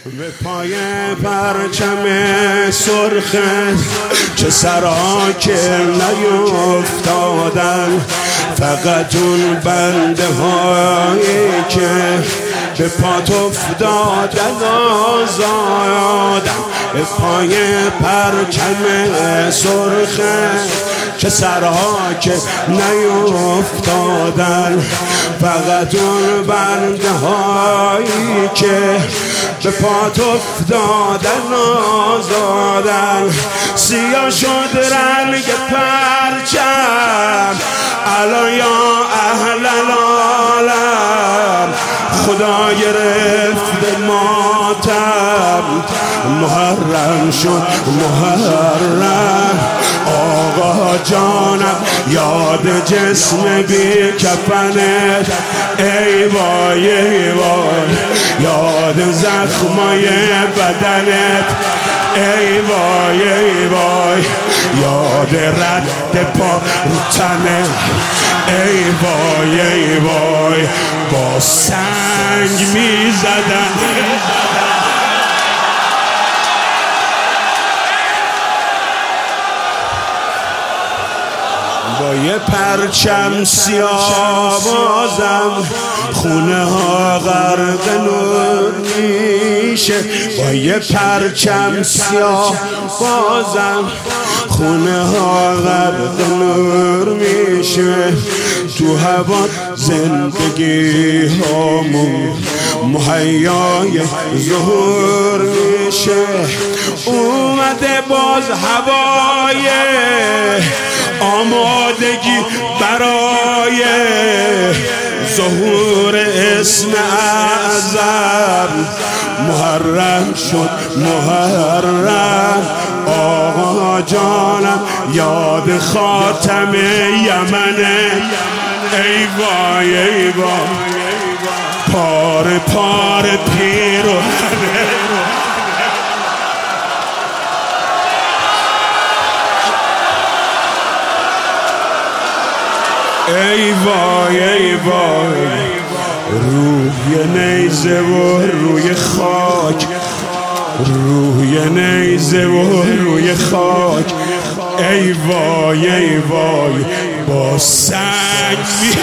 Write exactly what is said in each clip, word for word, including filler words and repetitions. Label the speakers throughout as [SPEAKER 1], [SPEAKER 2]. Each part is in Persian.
[SPEAKER 1] به پای پرچم سرخ چه سرا که نیفتادن، فقط اون بنده هایی که به پات افتادن آزادن. به پای پرچم سرخ چه سرها که نیفتادن، فقط اون بنده هایی که به پات افتادن آزادن. سیاه شد رنگ پرچم الان یا اهل العالم، خدا گرفت به ماتم، محرم شد محرم. آقا جانم یاد جسم بی کفنت، ای وای ای وای یاد زخمای بدنت، ای وای ای وای یاد رد پا رو تنت، ای وای ای وای با سنگ می زدن. با یه پرچم سیاه بازم خونه ها غرق نور میشه، با یه پرچم سیاه بازم خونه ها غرق نور میشه. تو هوا زندگی هامون مهیای ظهور میشه. اومده باز هوای آمادگی برای ظهور اسم اعظم، محرم شد محرم. آقا جانم یاد خاتم یمنه، ای وای ای وای پار پار پیرهنه. ای وای ای وای روی نیزه و روی خاک، روی نیزه و روی خاک، ای وای ای وای با سنگ می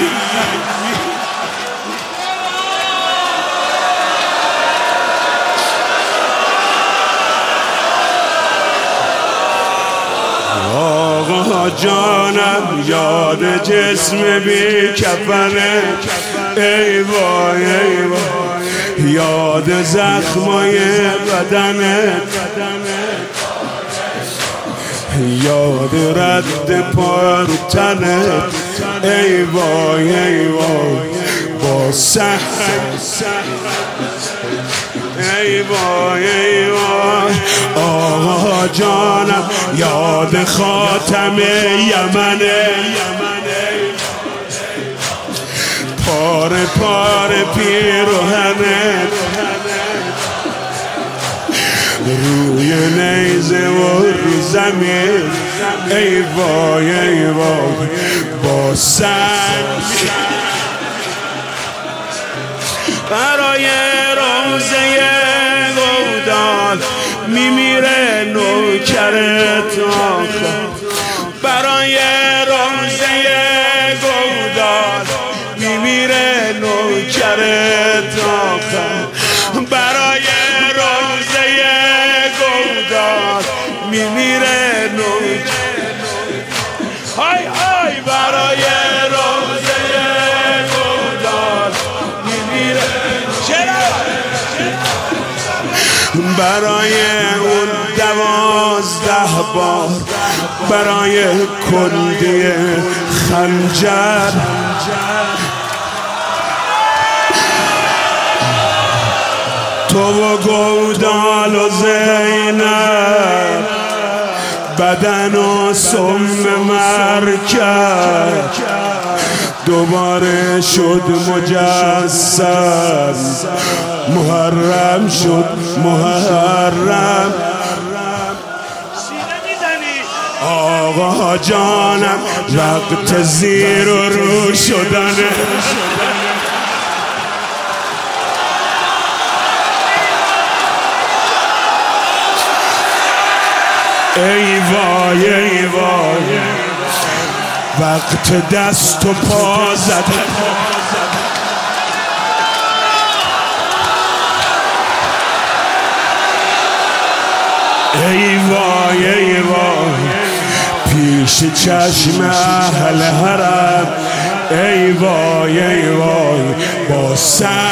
[SPEAKER 1] آقا جانم یاد جسم بی کفنه، ای وای ای وای یاد زخمای بدنه، یاد رد پا رو تنه، ای وای ای وای با سنگ، ای وای ای وای آقا جانم یاد خاتم یمنه، پار پار پیرهنه، روی نیزه و رو زمین، ای وای ای وای با سنگ. برای روزه گودال میمیره نوکرت آخر، برای روزه گودال میمیره نوکرت آخر، برای روزه گودال میمیره نوکرت، های های برای روزه گودال میمیره، برای اون دوازده بار، برای کندی خنجر، تو و گودال و زینب بدن و سم مرکب، دوباره شد مجسم، محرم شد محرم. آقا جانم وقت زیر و رو شدنه، ای وای ای وای وقت دست و پا زدن ای وای ای وای پیش چشم اهل حرم ای وای ای وای با سر